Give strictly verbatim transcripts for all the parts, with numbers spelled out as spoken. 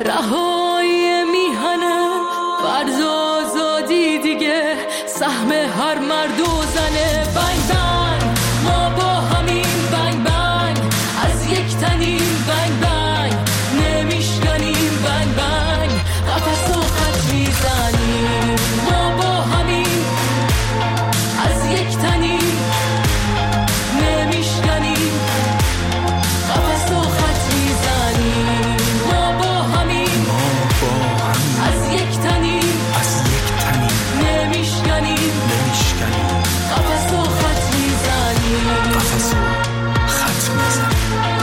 رهایی میهنه فرض آزادی دیگه سهم هر مرد و زنه. بنگ بنگ ما با همین بنگ بنگ از یک تنیم بنگ بنگ نمیشکنیم بنگ بنگ قفس و خط میزنیم ما با همین از یک تنیم نمیشکنیم قفس و خط میزنیم ما با همین از یک تنیم از یک تنیم نمیشکنیم نمیشکنیم قفس و خط میزنیم قفس و خط میزنیم.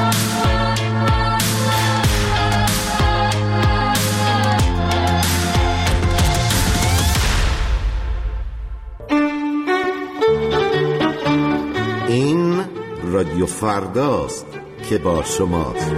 این رادیو فرداست که با شماست.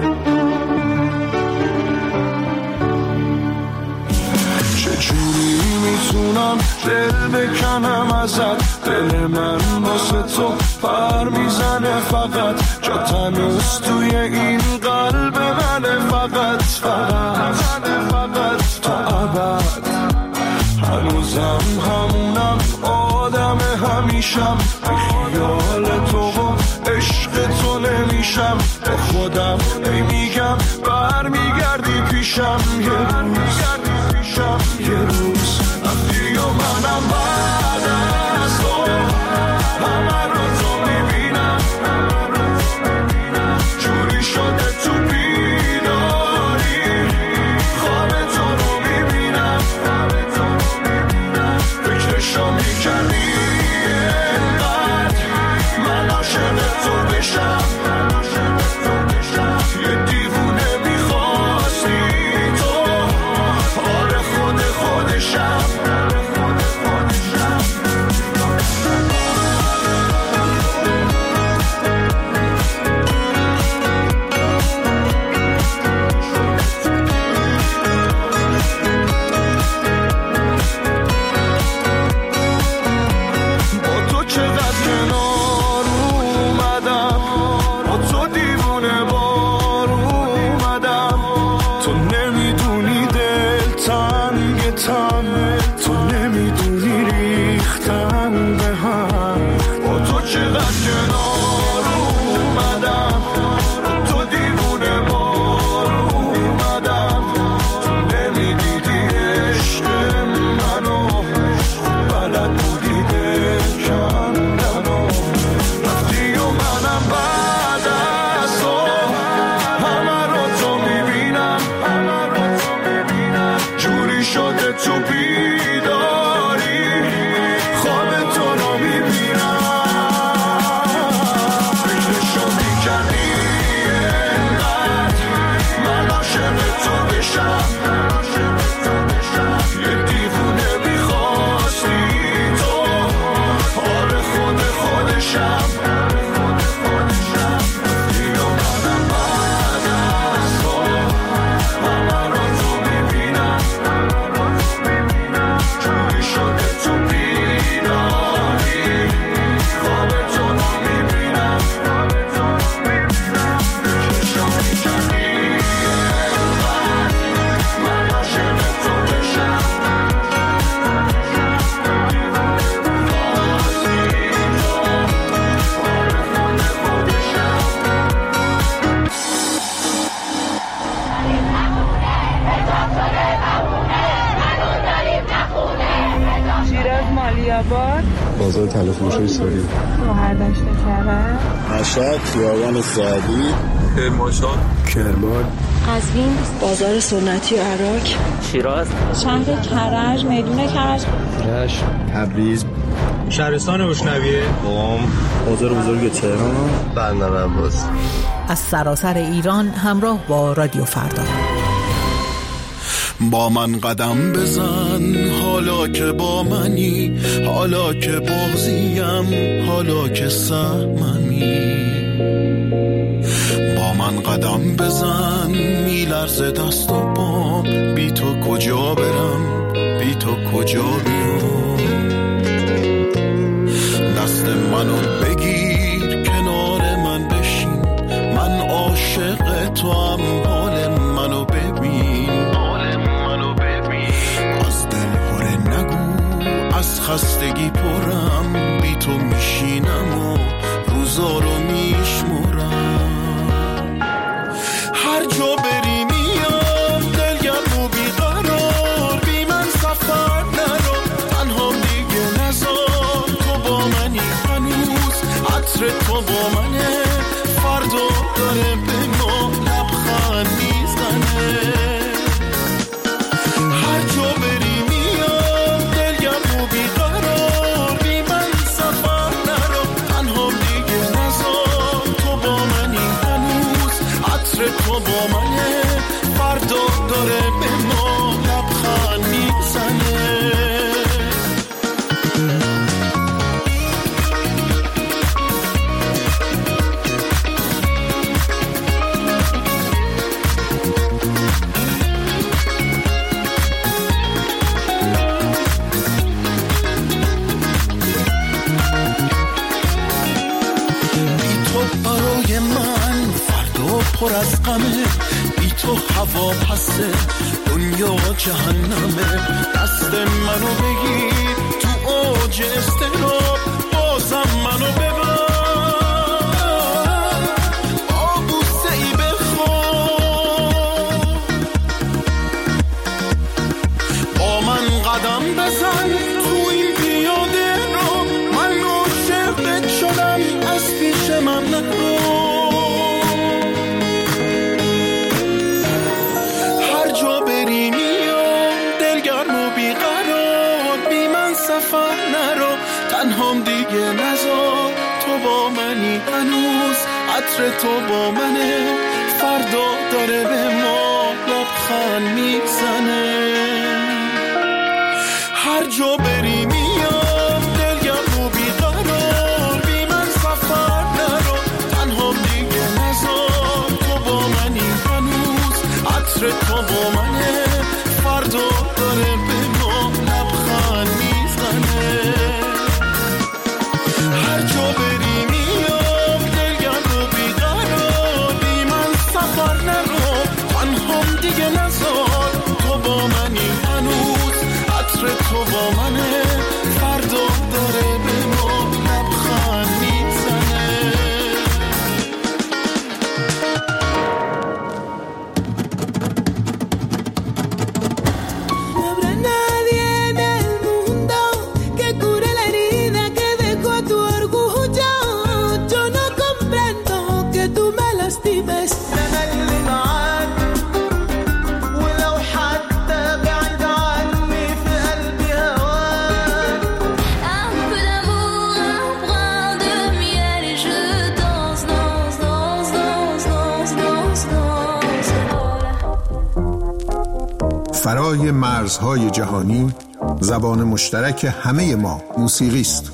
چجوری میتونم دل بکنم ازت، دل من واسه تو پر میزنه فقط، جا تنوز توی این قلب منه فقط فقط فقط تا ابد. هنوزم همونم آدم همیشم، خیال تو و عشق تو نمیشم، با خودم ای میگم برمیگردی پیشم یه روز یه روز وقتی و منم بعد از تو همه رو تو میبینم، جوری شده تو بیداری خواب تو رو میبینم، فکرشو میکردی اینقدر من عاشق تو بشم، یه دیوونه میخواستی تو آره خود خودشم. بازار طلا فروشی سوری، مهردشت کرد، مشهد، خیابان سعدی، کرمانشاه، کرمان، قزوین، بازار سنتی و عراق، شیراز، شهر کرج، میدون کرج، رشت، تبریز، شهرستان روشنویه، قم، بازار بزرگ تهران، بندر عباس. از سراسر ایران همراه با رادیو فردا. با من قدم بزن حالا که با منی، حالا که بازیم، حالا که سهممی. با من قدم بزن میلرزه دست و پام، بی تو کجا برم، بی تو کجا بیام. دست منو بگیر کنار من بشین، من عاشق تو هم، حال منو ببین. پر از غمه، بی تو هوا پسه دنیا جهنمه. دست منو بگیر تو اوج استراب، بازم منو ببر با بوسه ای بخواب. با من قدم بزن تو این پیاده رو، من عاشقت شدم از پیش من نرو. هر جا بری میام دلگرم و بیقرار، بی من سفر نرو، تنهام دیگه نذار. تو با منی هنوز، عطر تو با منه، فردا داره به ما لبخند میزنه. هر جا بری میام دلگرم و بیقرار، بی من سفر نرو، تنهام دیگه نذار. تو با منی هنوز، عطر تو با منه، فردا داره به ما لبخند میزنه. هر جا بری میام دلگرم و بیقرار، بی من سفر نرو، تنهام دیگه نذار. تو با منی هنوز، عطر تو با منه، فردا داره به ما لبخند میزنه. فرای مرزهای جهانی، زبان مشترک همه ما موسیقی است.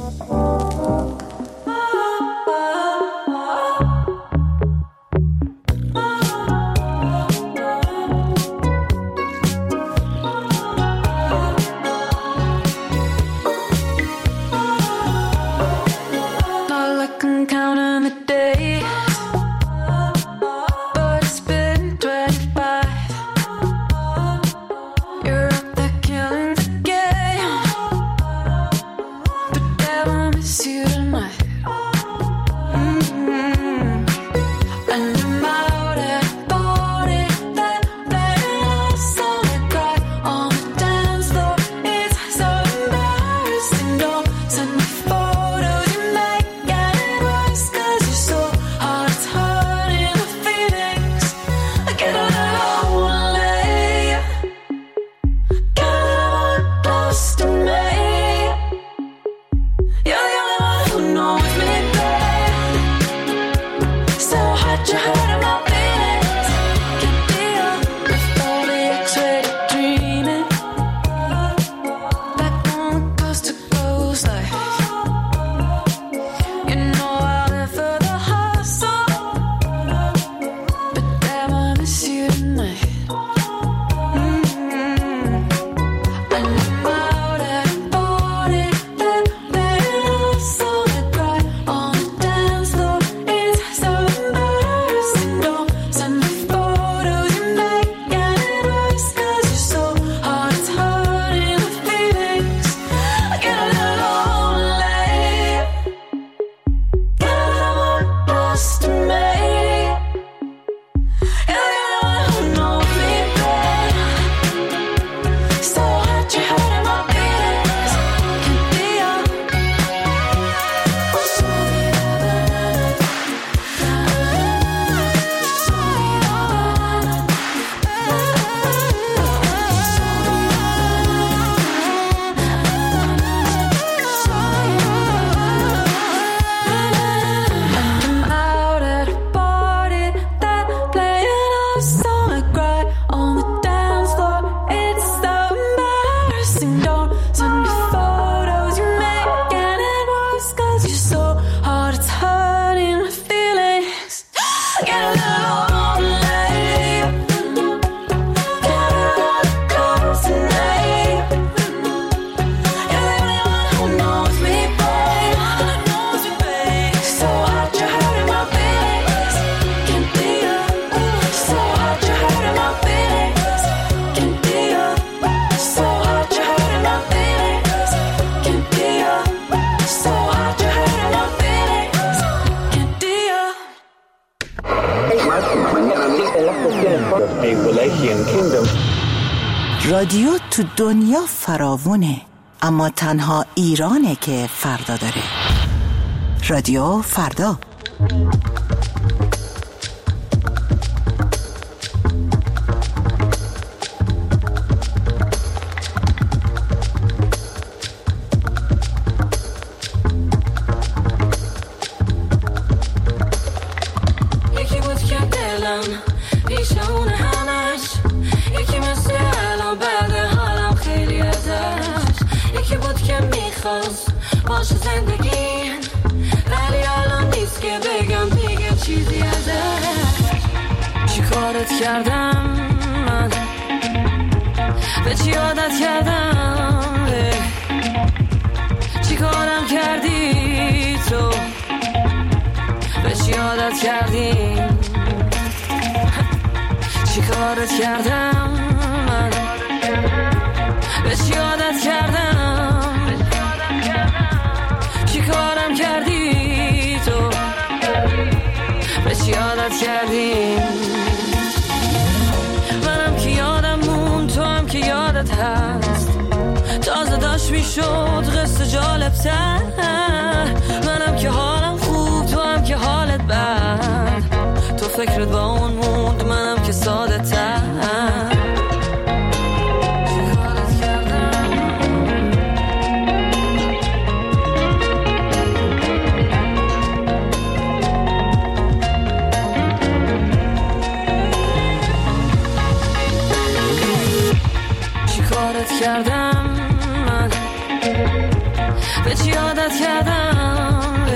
رادیو تو دنیا فراوونه، اما تنها ایرانه که فردا داره. رادیو فردا. یکی بود که دلم پیش اون همش، یکی مثل الان بعد حالم خیلی ازش، یکی بود که میخواست باشه زندگی، ولی الان نیست که بگم دیگه چیزی ازش. چی کارت کردم من، به چی عادت کردم، چی کارم کردی تو، به چی عادت کردی، چی کارت کردم من، به چی عادت کردم، چی کارم کردی تو، به چی عادت کردی. منم که یادم مون، تو هم که یادت هست، تازه داشت میشد قصه جالب تر. منم که حالم خوب، تو هم که حالت بد، تو فکرت با اون موند، منم که ساده تر. کردم من، به چی عادت کردم،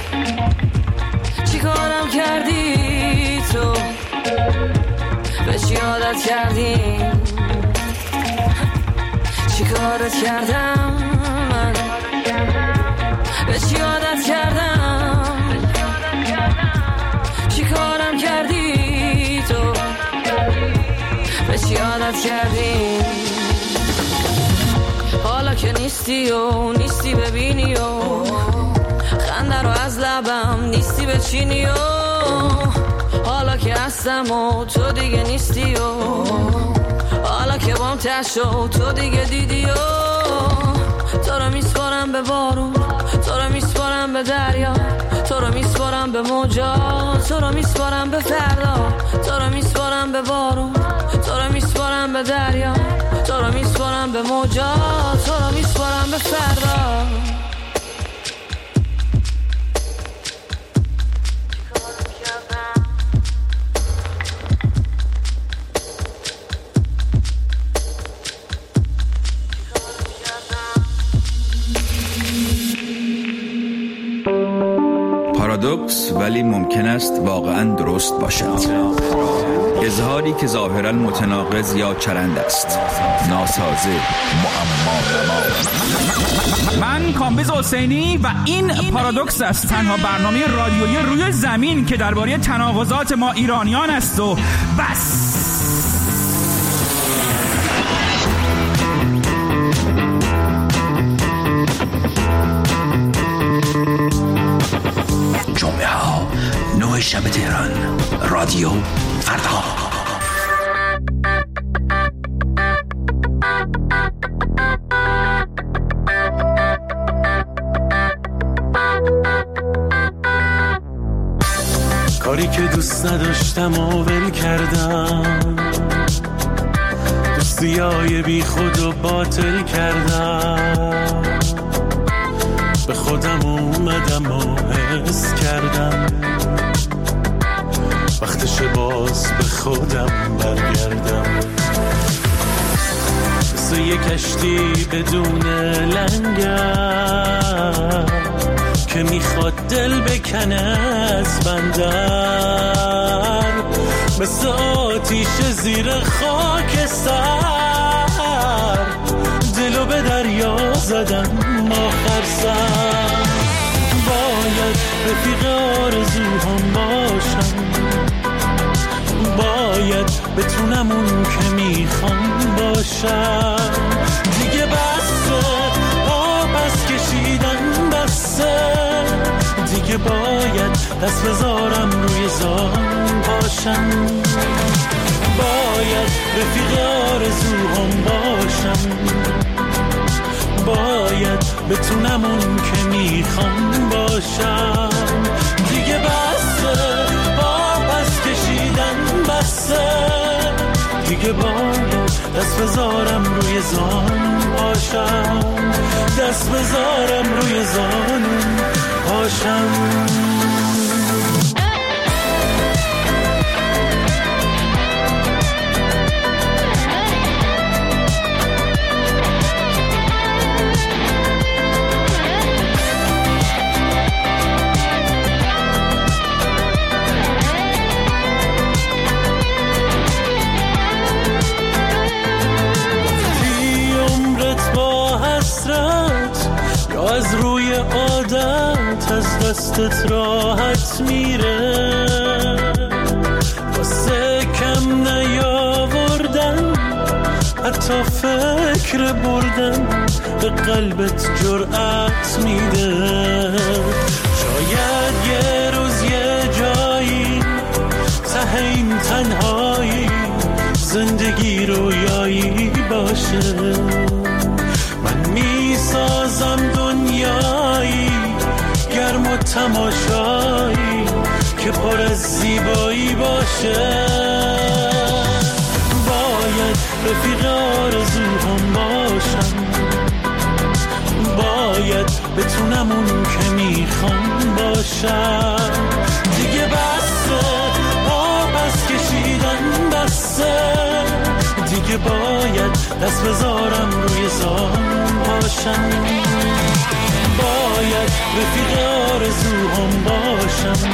چی کارم کردی تو، به چی عادت کردی، چی کارت کردم من، به چی عادت کردم، چی کارم کردی تو، به چی عادت کردی. حالا که نیستی و نیستی ببینی و خنده رو از لبم نیستی بچینی و حالا که هستم و تو دیگه نیستی و حالا که بام تشو تو دیگه دیدی و تو رو میسپارم به بارون، تو رو میسپارم به دریا، تو رو میسپارم به موجا، تو رو میسپارم به فردا، تو رو میسپارم به بارون، تو رو میسپارم به دریا، تو رو میسپارم به موجا، تو رو میسپارم به فردا. پارادوکس ولی ممکن است واقعا درست باشد. اظهاری که ظاهرا متناقض یا چرند است، ناسازه، معما. من کامبیز حسینی و این پارادوکس است، تنها برنامه رادیویی روی زمین که درباره تناقضات ما ایرانیان است و بس. جمعه ها نه شب تهران، رادیو فردا. کاری که دوست نداشتم و ول کردم، دوستیای بی خود و باطل کردم، به خودم اومدم و حس کردم وقتش باز به خودم برگردم. مثل یه کشتی بدون لنگر که میخواد دل بکنه از بندر، مثل آتیش زیر خاک سر دلو به دریا زدم آخر سر. باید رفیق آرزوهام باشم، باید بتونم اون که میخوام باشم. دیگه بسه آبس کشیدن بسه، دیگه باید دست بذارم روی زان پاشم. باشم، باید رفیق آرزوهام باشم، باید بتونم اون که میخوام باشم. دیگه بسه با پس کشیدن، بسه دیگه باید دست بذارم روی زانون باشم، دست بذارم روی زانون باشم. از روی عادت از دستت راحت میره، واسه کم نیاوردن حتی فکر بردن به قلبت جرأت میده. شاید یه روز یه جایی ته این تنهایی زندگی رویایی باشه، من میسازم دنیایی گرم و تماشایی که پر از زیبایی باشه. باید رفیق آرزوهام باشم، باید بتونم اون که میخوام باشم. دیگه بسه با پس کشیدن، بسه دیگه باید دست بذارم روی زانون باشم، باید رفیق آرزوهام باشم،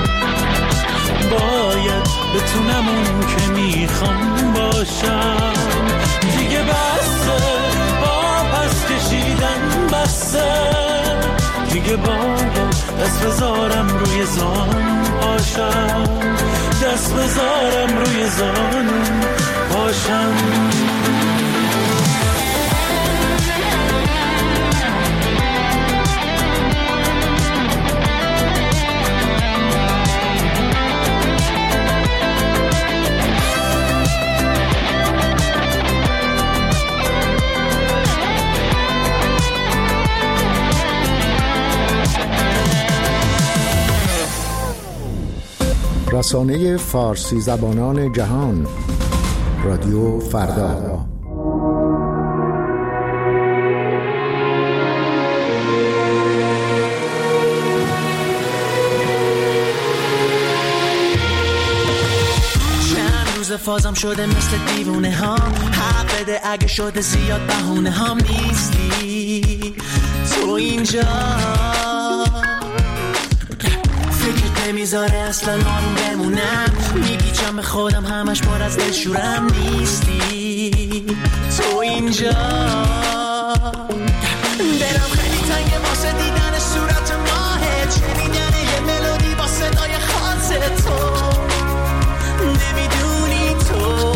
باید بتونم اون که میخوام باشم. دیگه بسه با پس کشیدن، بسه دیگه باید دست بذارم روی زانون باشم، دست بذارم روی زانون باشم. رسانه فارسی زبانان جهان، رادیو فردا. چند روز فازم شده مثل دیوونه ها، حق بده اگه شده زیاد بهونه هم نیستی تو اینجا، نمیذاره اصلا آروم بمونم، میپیچم به خودم همش پر از دلشورم نیستی تو اینجا. دلم خیلی تنگه واسه دیدن صورت ماهه، شنیدن یه ملودی با صدای خاص تو، نمیدونی تو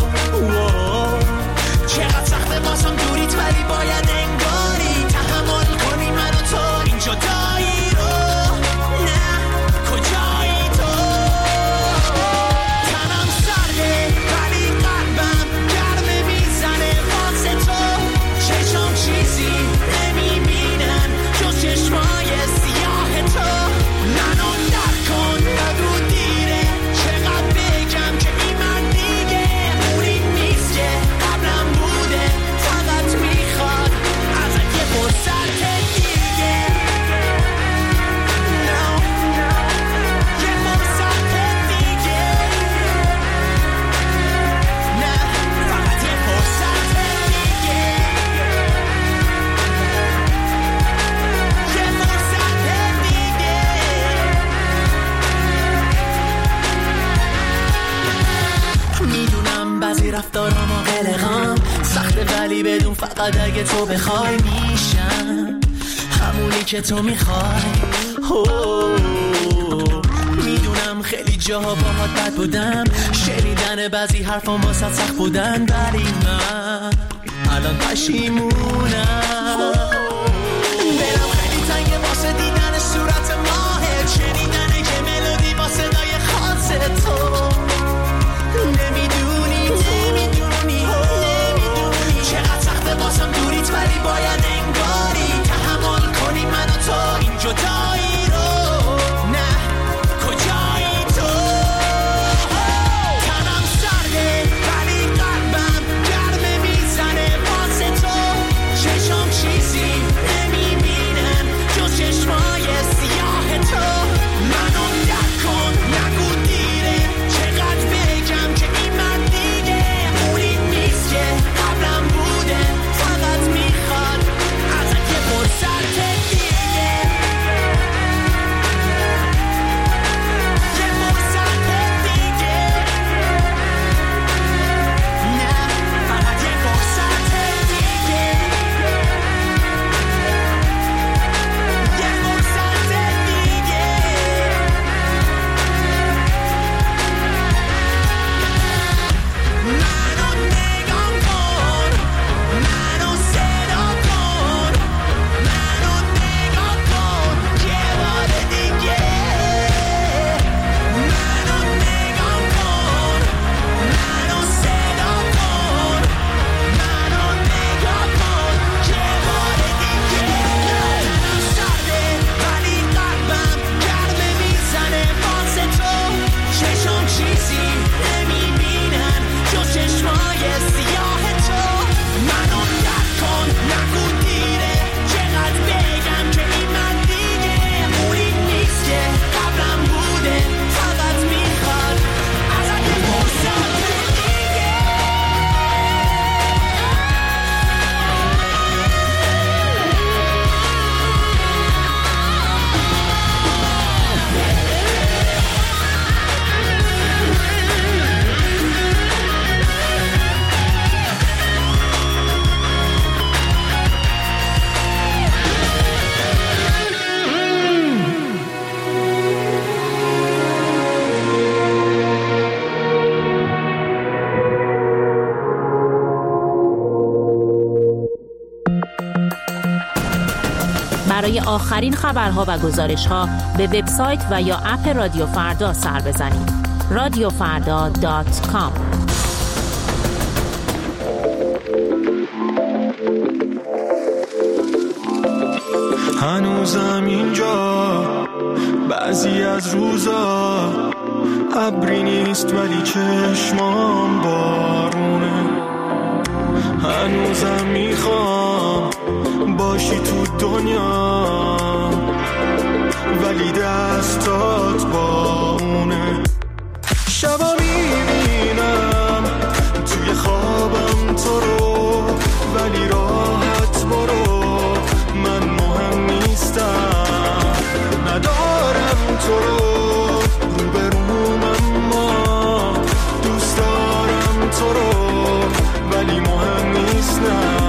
چقدر سخته واسم دوریت، ولی باید انگاری تحمل کنی من و تو این جدایی رو. نه کجایی تو، تنم سرده ولی قلبم گرمه میزنه واسه تو، چشم چیزی نمیبینن جز چشمای سیاه تو. منو در کن نگو دیره، چقدر بگم که این من دیگه اونی نیست که قبلم بوده، فقط میخواد ازت یه فرصت دیگه. no, یه فرصت دیگه، نه فقط یه فرصت دیگه، یه فرصت دیگه. میدونم بعضی رفتارام و قلقام سخته، ولی بدون فقط اگه تو بخوای میشم همونی که تو میخوای. میدونم خیلی جاها باهات بد بودم، شنیدن بعضی حرفام واسه سخت بودن، ولی من الان پشیمونم. دلم خیلی تنگه واسه دیدن صورت ماهه، شنیدن یه ملودی با صدای خاص تو، برای آخرین خبرها و گزارش‌ها به وبسایت و یا اپ رادیو فردا سر بزنید. رادیو فردا دات کام. هنوزم اینجا بعضی از روزا ابری نیست ولی چشمام بارونه. هنوزم میخوام باشی تو دنیا ولی دستات با اونه. شبا میبینم توی خوابم تو رو ولی راحت برو، من مهم نیستم، ندارم تو رو روبروم اما دوست دارم تو رو ولی مهم نیستم.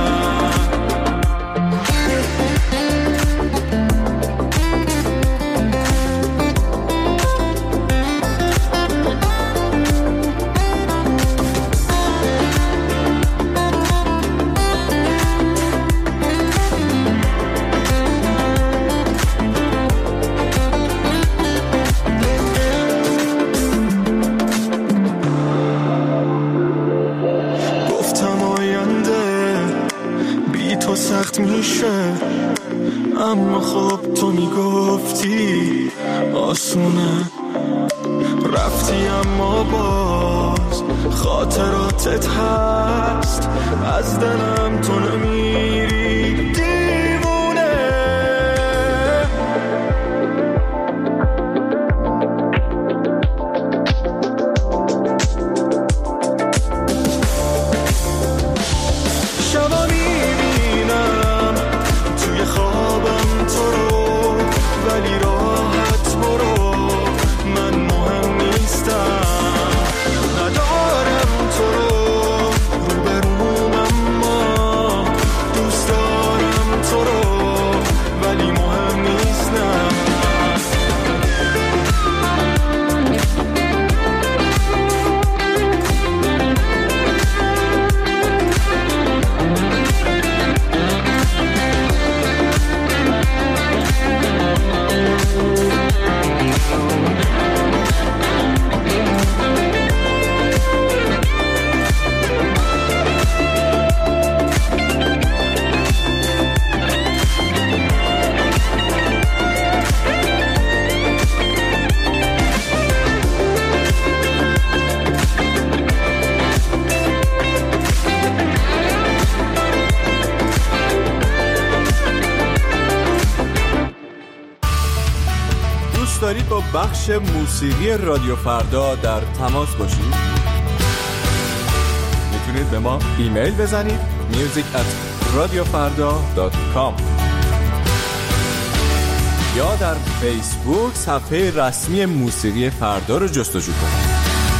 سخت میشه اما خب تو میگفتی آسونه. رفتی اما باز خاطراتت هست، از دلم تو نمیری دیوونه. شبا ولی راحت برو، من مهم نیستم، ندارم تو رو روبروم اما دوست دارم تو رو ولی مهم نیستم. دارید با بخش موسیقی رادیو فردا در تماس باشید؟ میتونید به ما ایمیل بزنید میوزیک ات رادیو فردا دات کام یا در فیسبوک صفحه رسمی موسیقی فردا رو جستجو کنید.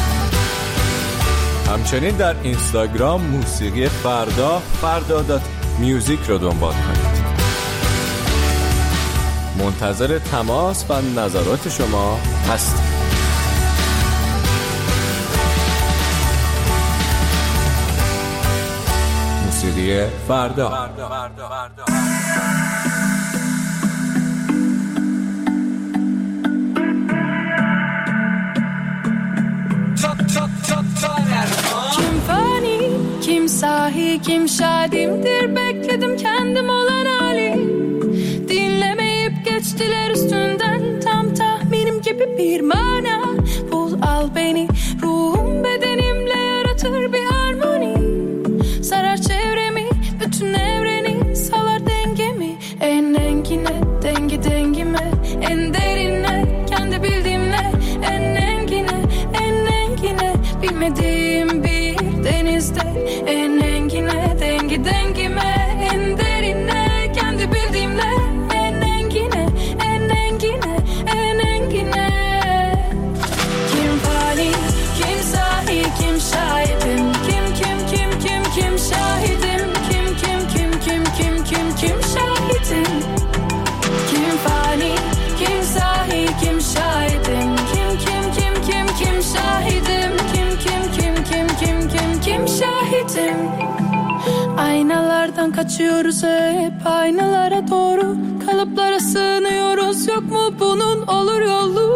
همچنین در اینستاگرام موسیقی فردا فردا دات میوزیک رو دنبال کنید. منتظر تماس و نظرات شما هستم. موسیقی فردا. Kim fani, kim sahi, kim şadimdir, bekledim kendim olan hali. Dinlemeyip geçtiler üstünden, tam tahminim gibi bir mana. Bul al beni, ruhum bedenimle yaratır bir harmoni. Sarar çevremi, bütün evreni, salar dengemi. En engine, dengi dengime, en derine, kendi bildiğimle. En engine, en engine, bilmediğim bir denizde. En engine, dengi dengime, en derine, kendi bildiğimle. En engine, en engine, en engine. Kim fani, kim sahi, kim şahidim. Kim, kim, kim, kim, kim şahidim. Kim, kim, kim, kim, kim, kim, kim şahidim. Kim fani, kim sahi, kim şahidim. Kim, kim, kim, kim, kim şahidim. Kim, kim, kim, kim, kim, kim, kim şahidim. Aynalar Kaçıyoruz hep aynalara doğru, kalıplara sığınıyoruz, yok mu bunun olur yolu?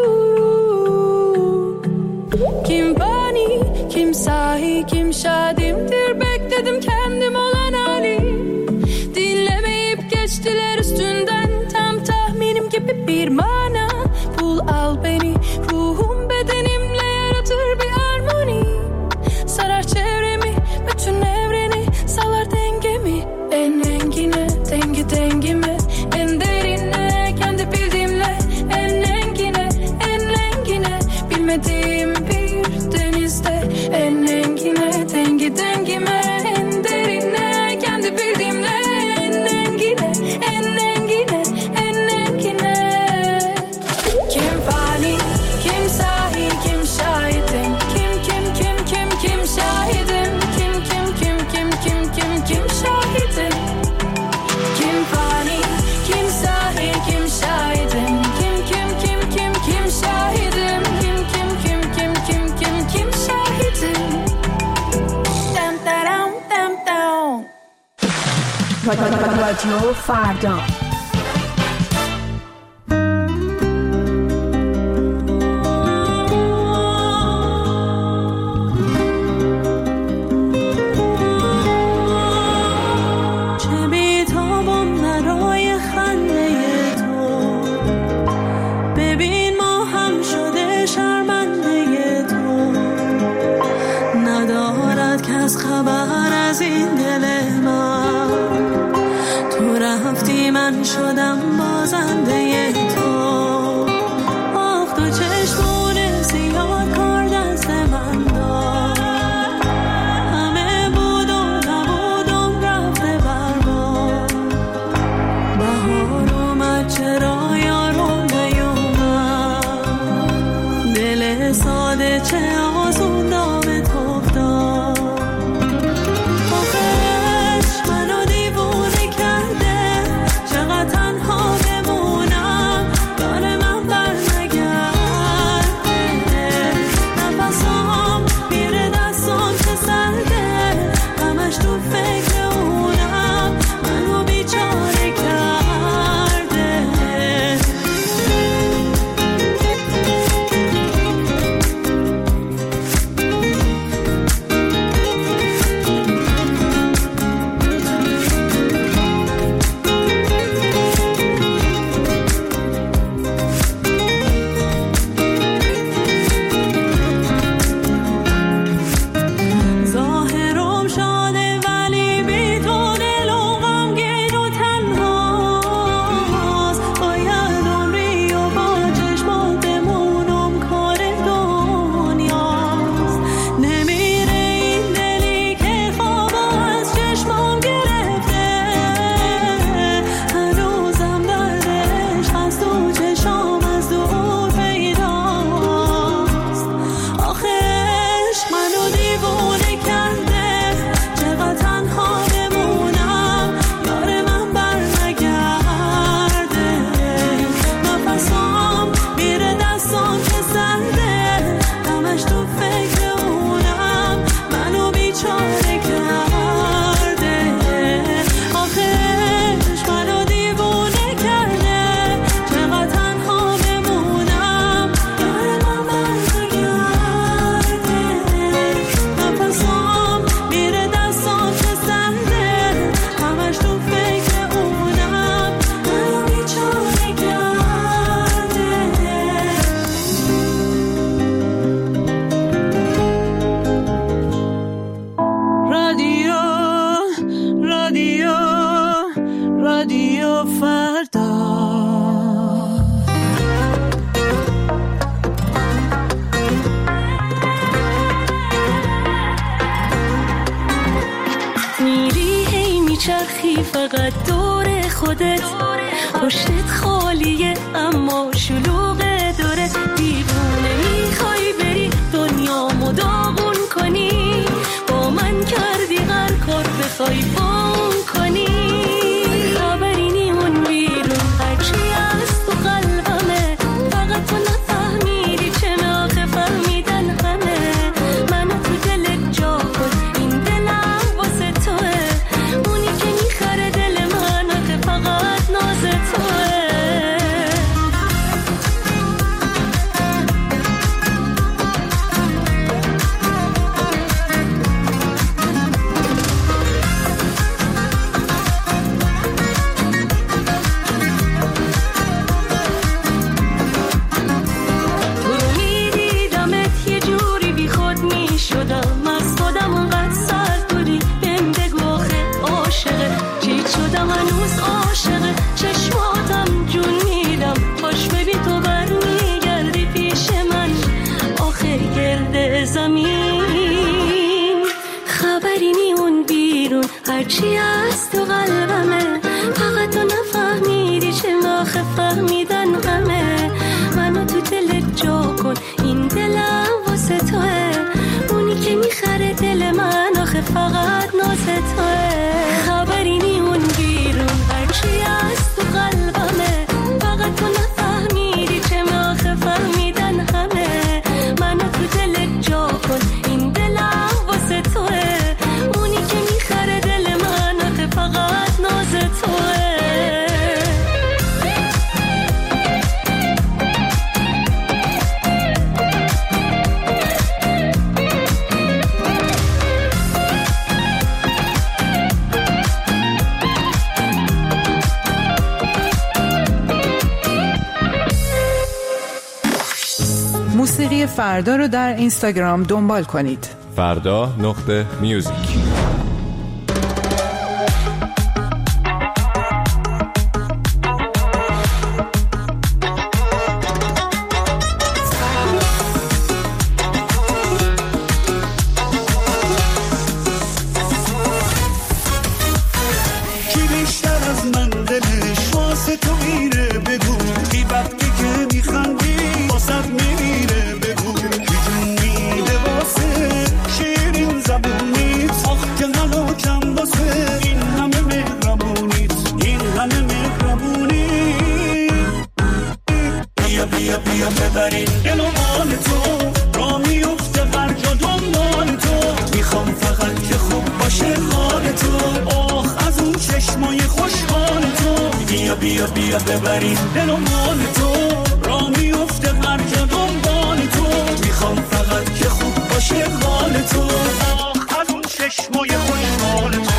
Kim fani, kim sahi, kim şadimdir, bekledim kendim olan hali. Dinlemeyip geçtiler üstünden, tam tahminim gibi bir mana. Bul al beni, ruhum bedenimle yaratır bir harmoni. Sarar çevremi, bütün evreni, salar dengemi. En engine, dengi dengime, en derine, kendi bildiğimle. En engine, en engine, bilmediğim bir denizde. En engine, dengi dengime, en derine, kendi bildiğimle. En engine, en engine, en engine. Kim fani, kim sahi, kim şahidim? Kim, kim, kim, kim, kim şahidim? Kim, kim, kim, kim, kim, kim, kim şahidim? Kim fani, kim sahi, kim şahidim? Kim, kim, kim, kim, kim şahidim? Kim, kim, kim, kim, kim, kim, kim şahidim? Dam dam dam dam. رادیو فردا. چه بی‌تابم برای خنده تو، ببین ما هم شده شرمنده تو. ندارد کس خبر از این دل من، تو رفتی من شدم بازنده تو. آخ تو چشمون سیاه کار دست من داد، همه بود و نبودم رفته برباد. بهار اومد چرا یارو نیومد، دل ساده چه آزون دام تو افتاد. آخرش منو دیوونه کرده، چقدر تنها بمونم، یار من برنگرده. نفسام میره دستام چه سرده، همش تو فکر اونم، منو بیچاره کرده. ظاهرم شاده ولی بی تو دلم غمگین و تنهاست. باید عمری و با چشمات بمونم، کار دنیاست. نمیره این دلی که خواب از چشمام گرفته، هنوزم دردش از تو چشام از دور پیداست. آخرش منو دیوونه کرده، چقدر تنها بمونم، یار من برنگرده. نفسام میره دستام که سرده، همش تو فکر اونم، منو بیچاره کرده. آخرش منو دیوونه کرده، چقدر تنها بمونم، یار من برنگرده. نفسام میره دستام که سرده، همش تو فکر اونم، منو بیچاره کرده. رادیو رادیو رادیو فردا. میری هی میچرخی فقط دور خودت، پشتت خالیه اما شلوغه دورت. دیوونه میخوای بری دنیامو داغون کنی، با من کردی هر کار بخوای بام کنی. خبری نیمون بیرون هرچی از تو قلبمه، فقط تو نفهمیدی چه ناخه فهمیدن همه. منو تو دلت جا کن، این دلم واسه توه، اونی که زمین. خبری نی اون بیرون هرچی از تو قلبمه، فقط تو نفهمیدی چه آخه فهمیدن همه. منو تو دلت جا کن، این دلم واسه توه، اونی که میخره دل من آخه فقط ناز توه. خبری نی اون بیرون هرچی از تو قلبمه، فقط تو نفهمیدی چه آخه فهمیدن همه. منو تو دلت جا کن، این دلم واسه توه، اونی که میخره دل من آخه فقط ناز توه. موسیقی فردا رو در اینستاگرام دنبال کنید. فردا نقطه میوزیک. کی بیشتر از من دلش واسه تو میره بگو، کی وقتی که میخندی واسه میمیره بگو، کی جون میده واسه شیرین زبونیت، آخ که غلاکم واسه این همه مهربونیت، این همه مهربونیت. بیا بیا بیا ببرین دل و مال تو، را میفته برجا دنبال تو، میخوام فقط که خوب باشه حال تو، آخ از اون چشمای خوشحال تو. بیا بیا بیا ببرین دل و مال تو، را میفته برجا دنبال تو، میخوام فقط که خوب باشه حال تو، آخ از اون چشمای خوشحال تو.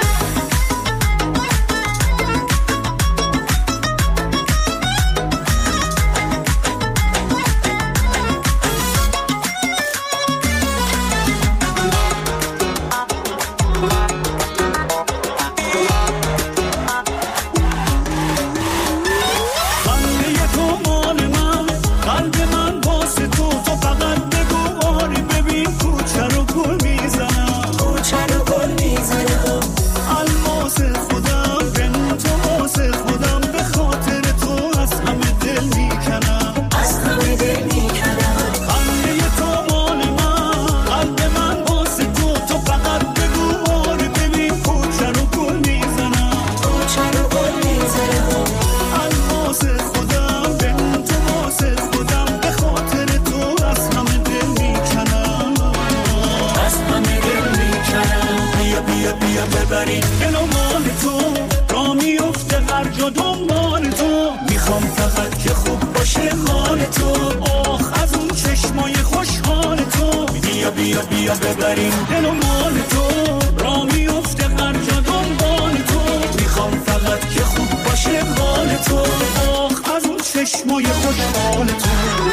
بیا ببریم دل و مال تو، را میفته هرجا دنبال تو، میخوام فقط که خوب باشه حال تو، آخ از اون چشمای خوشحال تو.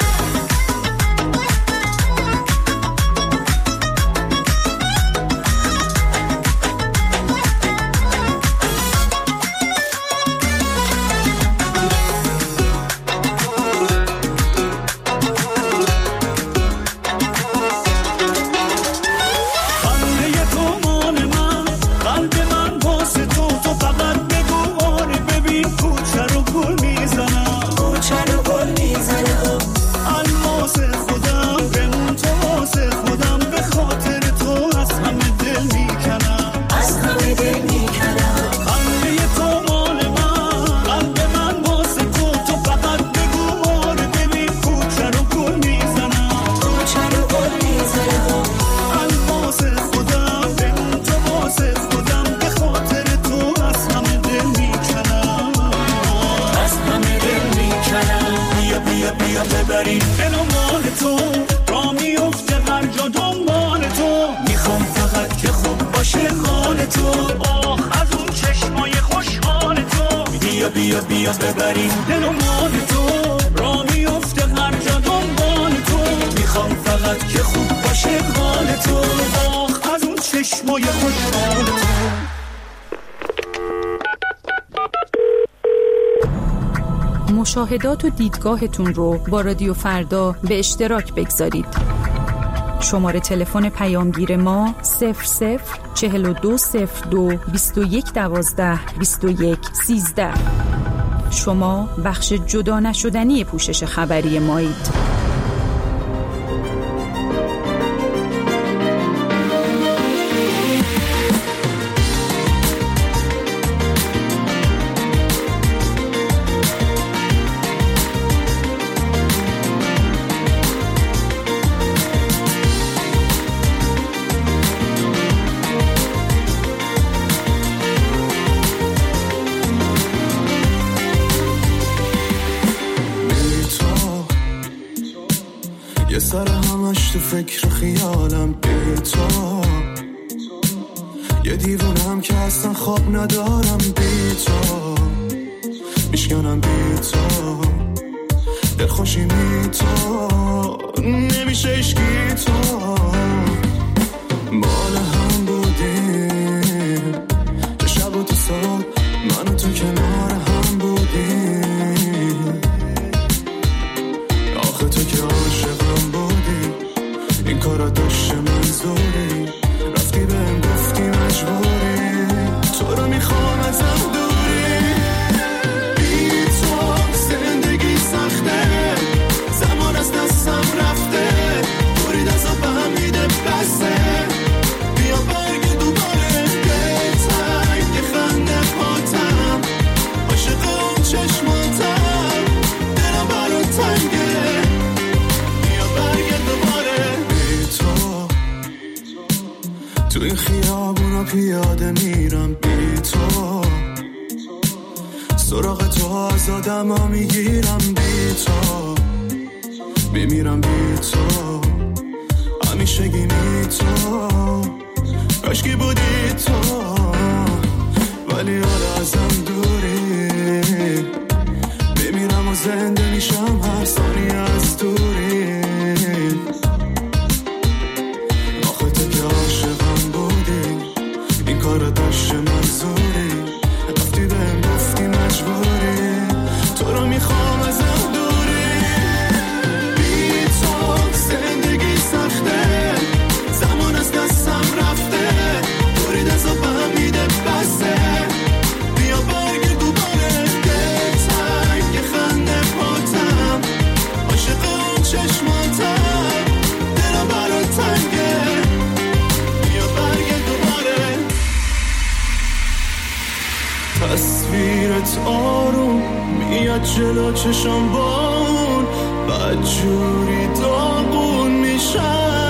بیا بیا ببریم دل و مال تو، را میفته هر جا دنبال تو، میخوام فقط که خوب باشه حال تو، آخ از اون چشمای خوشحال تو. مشاهدات و دیدگاهتون رو با رادیو فردا به اشتراک بگذارید. شماره تلفن پیامگیر ما صفر صفر چهل و دو صفر دو بیست و یک دوازده بیست و یک سیزده. شما بخش جدا نشدنی پوشش خبری مایید. فکر خیالم بی تو، یه دیوونم که اصلا خواب ندارم بی تو، میشکنم بی تو، دلخوشی بی تو، نمیشه اشکی تو، مال هم بودیم یه شب و تو صبح من و تو کنار هم بودیم، آخه تو که عاشقم بودی این کارا داشته منظوری، رفتی بهم گفتی مجبوری، تو رو میخوام ازم دوری، بی تو زندگی سخته، زمان از دستم رفته، برید ازم فهمیده بسه، بیا برگ دوباره دلتنگ یه خنده پاتم، عاشق اون چشماتم، دلم برات تنگه، بیا برگ دوباره. تو این خیابونا پیاده میرم بی تو، سراغ تو آزادم ها میگیرم بی تو، میمیرم بی تو، همیشه گیمی تو، کاشکی بودی تو، ولی حالا ازم دوری، میمیرم و زنده میشم هر ثانیه از دوری، این کارا داشته منظوری، رفتی بهم گفتی مجبوری، تو رو میخوام ازم دوری، بی تو زندگی سخته، زمان از دستم رفته، برید ازم فهمیده بسه، بیا برگ دوباره دلتنگ یه خنده پاتم، عاشق اون چشماتم، دلم برات تنگه، بیا برگ دوباره. تصویرت آروم میاد جلو چشم بون، بدجوری داغون میشم،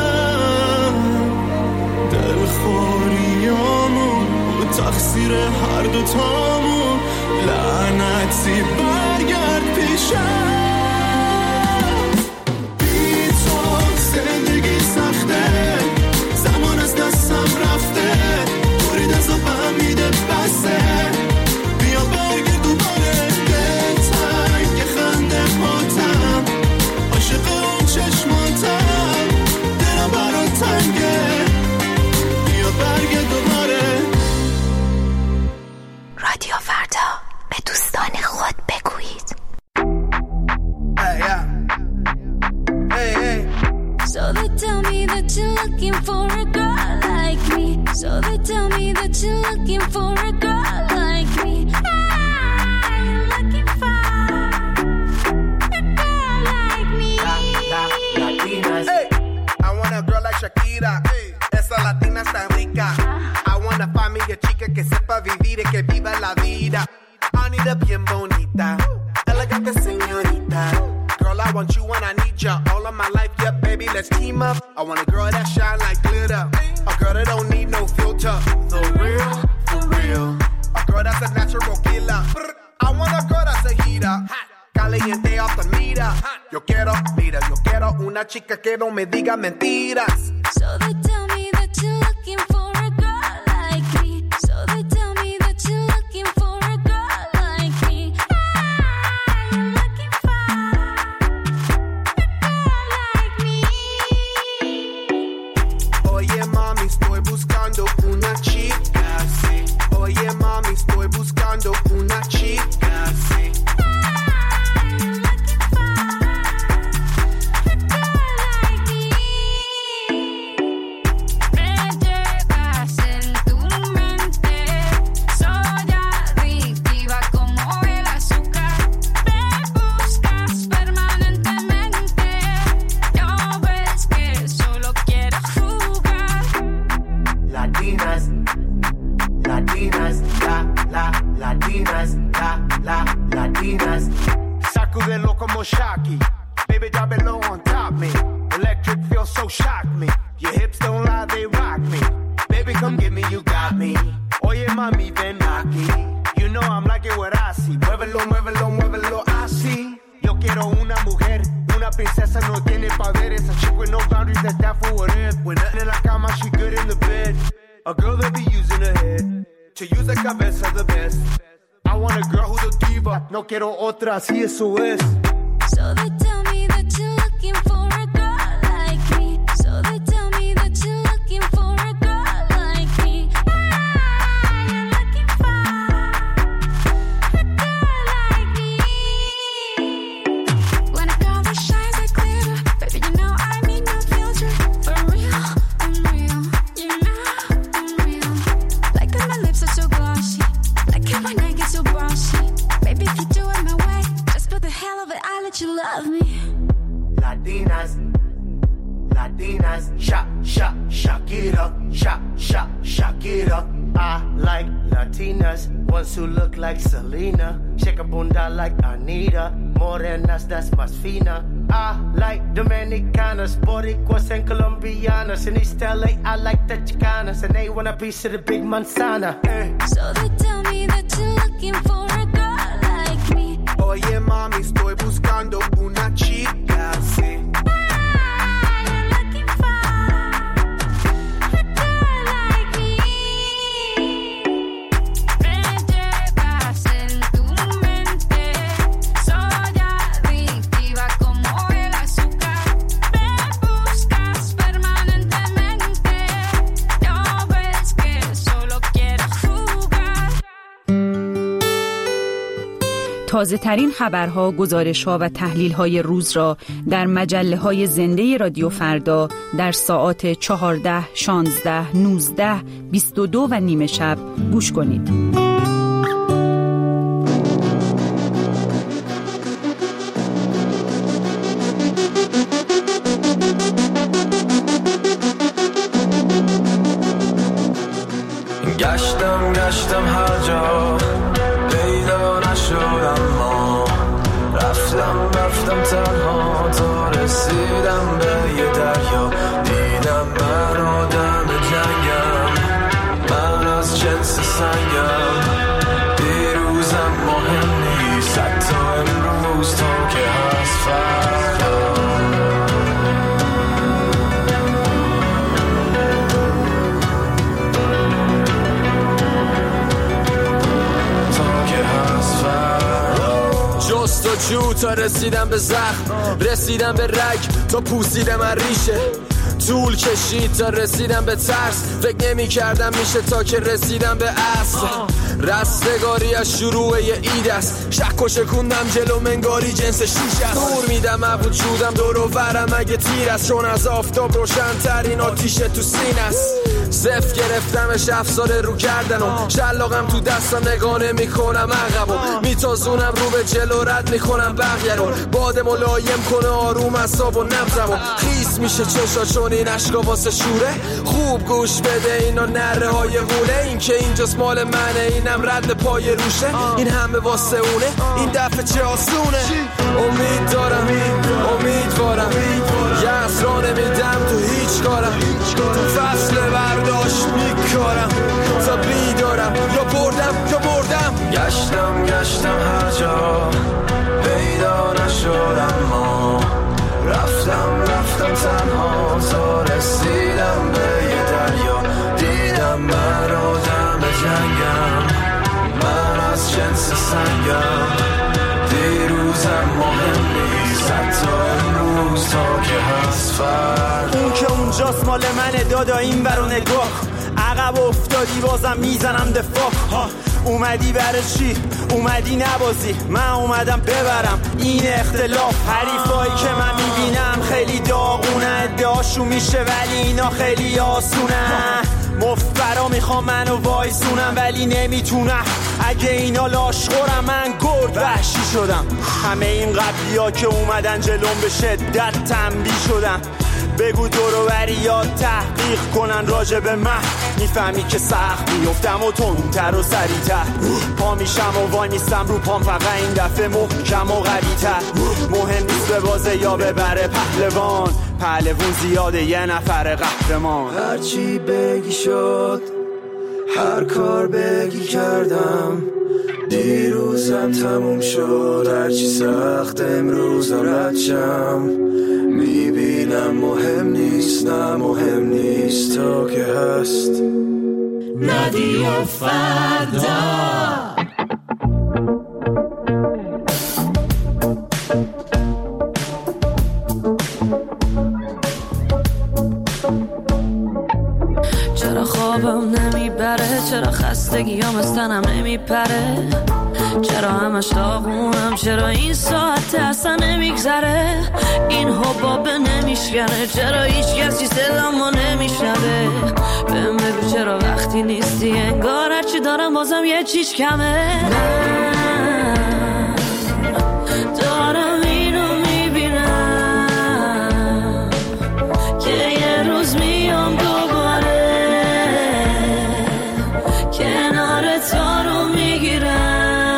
دلخوریامون و تقصیر هر دوتامون، لعنتی برگرد پیشم، بی تو زندگی سخته، زمان از دستم رفته، برید ازم فهمیده بسه، بیا برگ دوباره دلتنگ یه خنده پاتم، عاشق اون چشماتم، دلم برات تنگه، بیا برگ دوباره. رادیو فردا، به دوستان خود بگویید. Hey, yeah. Hey, hey. So they tell me that you're looking for a girl like me. So they tell me that you're looking for a girl like me. I'm looking for a girl like me. La, la, Latinas. Hey, I want a girl like Shakira. Hey, esa latina está rica. I wanna find me a chica que sepa vivir y que viva la vida. Anita bien bonita, elegante señorita. Girl, I want you and I need ya all of my life, yeah, baby, let's team up. I want a girl that shine like glitter, a girl that don't need no filter, the real, for real, a girl that's a natural killer. I want a girl that's a heater, caliente off the meter. Yo quiero, mira, yo quiero una chica que no me diga mentiras. So they tell me that you're looking for a girl like me. So they tell me that you're looking for a girl like me. I'm looking for a girl like me. Oye mami, estoy buscando una chica, sí. Oye mami, estoy buscando una chica, sí. little shocky. Baby, drop it low on top me. Electric feel so shock me. Your hips don't lie, they rock me. Baby, come get me, you got me. Oye, mami, ven aquí. You know I'm liking what I see. Muévelo, muévelo, muévelo, así. Yo quiero una mujer, una princesa, no tiene poderes. A chick with no boundaries, that's that for what it. When nothing in la cama, she good in the bed. A girl that be using her head to use the cabeza the best. I want a girl who's a diva. No quiero otra, así eso es. So they tell me that you're looking for a girl like me. So they tell me that you're looking for a girl like me. Ah, you're looking for a girl like me. When a girl that shines like glitter, baby, you know I mean no filter. For real, I'm real. You know I'm real. Like when my lips are so glossy. Like when my neck gets so bossy. Baby, if you do it my way, just for the hell of it, I'll let you love me. Latinas, Latinas, shak, shak, Shakira, shak, shak, Shakira. I like Latinas, ones who look like Selena, shake a bunda like Anita, morenas, that's más fina. I like Dominicanas, Boricuas and Colombianas. In East L A, I like the Chicanas, and they want a piece of the big manzana. Eh. So they tell me that you're looking for a girl like me. Oye, mami, estoy buscando una chica, sí. تازه ترین خبرها، گزارش‌ها و تحلیل‌های روز را در مجله‌های زنده رادیو فردا در ساعات چهارده، شانزده، نوزده، بیست و دو و نیمه شب گوش کنید. گشتم گشتم هر جا پیدا نشدم، ما رفتم رفتم تنها تا رسیدم به یه دریا. دیدم من آدم جنگم، من از جنس سنگم. دیروزم مهم نیست حتی امروز تا که هست فردا. جستجو تا رسیدم به زخم، رسیدم به رگ تا پوسیدم از ریشه. طول کشید تا رسیدم به ترس، فکر نمی کردم میشه تا که رسیدم به اصل. رستگاری از شروع یه اید است، شک و شکوندم جلو منگاری جنس شیش است. دور میدم از وجودم دور و برم اگه تیر است، چون از آفتاب روشن ترین آتیش تو سین است. صف گرفتمش افسار رو کردنم، شلاقم تو دستم نگاه نمی کنم عقبم، میتازونم رو به جلو رد میکنم بقیه رو. باد ملایم کنه آروم اعصاب و نبضمو، خیس میشه چشا چون این عشقا واسه شوره. خوب گوش بده اینا نره های غوله، این که اینجاست مال منه اینم رد پای روشه. این همه واسه اونه این دفعه چه آسونه. امید دارم امیدوارم یه اسرا نمیدم تو هیچ کارم، تو فصل برداشت میکارم تا بیدارم. یا بردم یا بردم. گشتم گشتم هر جا پیدا نشدم، ما رفتم رفتم تنها تا رسیدم به یه دریا. دیدم من آدم جنگم، من از جنس سنگم. دیروزم مهم نیست حتی امروز تا که هست فردا. اون که اونجاست مال منه دادا، این برو نگاه. عقب افتادی بازم میزنم دفاع. اومدی برای چی؟ اومدی نبازی، من اومدم ببرم این اختلاف. حریفایی که من میبینم خیلی داغونه، ادعاشون میشه ولی اینا خیلی آسونه. مفبرا میخوام منو وایسونم ولی نمیتونم، اگه اینا لاشخورم من گرد وحشی شدم. همه این قبلی ها که اومدن جلوم به شدت تنبیه شدم، بگو دورو بریات تحقیق کنن راجع به من، میفهمی که سخت میفتم و تندتر و سریعتر، پا میشم و وای میستم رو پام، فقط این دفعه محکم و قوی‌تر. مهم نیست به بازه یا ببره پهلوان، پهلوون زیاده یه نفر قهرمان. هرچی بگی شد، هر کار بگی کردم، دیروزم تموم شد، هرچی سخت امروز رد شم. میبینم مهم نیست، نه مهم نیست تا که هست رادیو فردا. چرا خوابم نمیبره، چرا خستگیام از تنم نمیپره، چرا همش داغونم، چرا این ساعت اصلا نمیگذره، این حبابه نمیشکنه، چرا هیچ کسی صدامو نمیشنوه. بهم بگو چرا وقتی نیستی انگار هرچی دارم بازم یه چیز کمه. من دارم اینو میبینم که یه روز میام دوباره کنار تو رو میگیرم.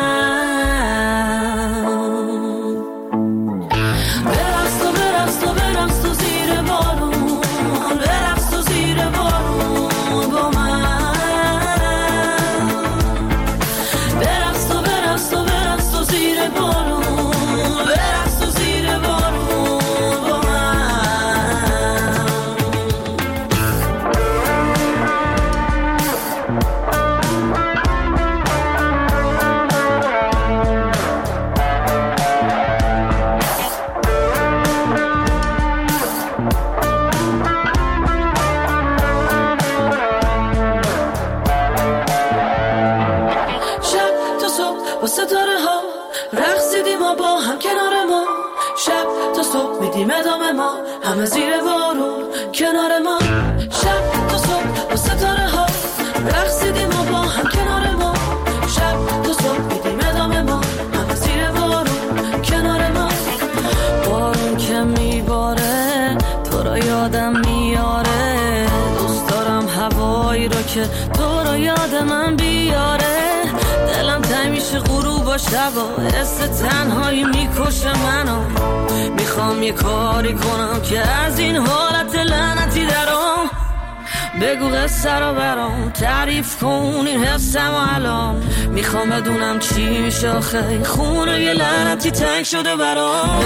ادامه ما همه زیر بارون کنار ما، شب تا صبح با ستاره ها رقصیدیم و با هم کنار ما، شب تا صبح میدیم ادامه ما همه زیر بارون کنار ما. بارون که میباره تو رو یادم میاره، دوست دارم هوایی رو که تو رو یاد من بیاره، دلم تنگ میشه غروب و شبا، حس تنهایی میکشه منو، میخوام یه کاری کنم که از این حالت لعنتی درام. بگو قصه رو برام تعریف کن این حسم و الان، میخوام بدونم چی میشه آخه خونه یه لعنتی تنگ شده برام.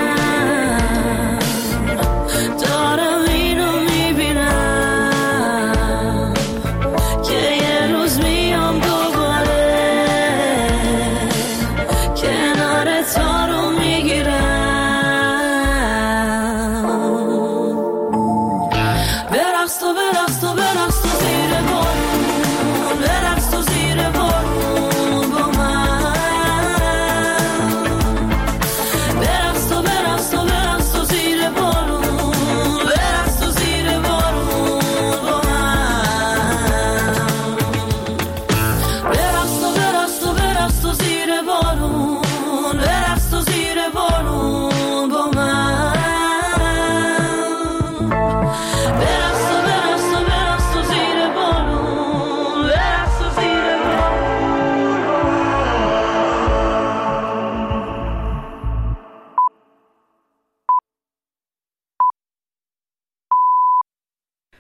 دارم اینو میبینم که یه روز میام دوباره کنار تو رو میگیرم. برقص تو برقص تو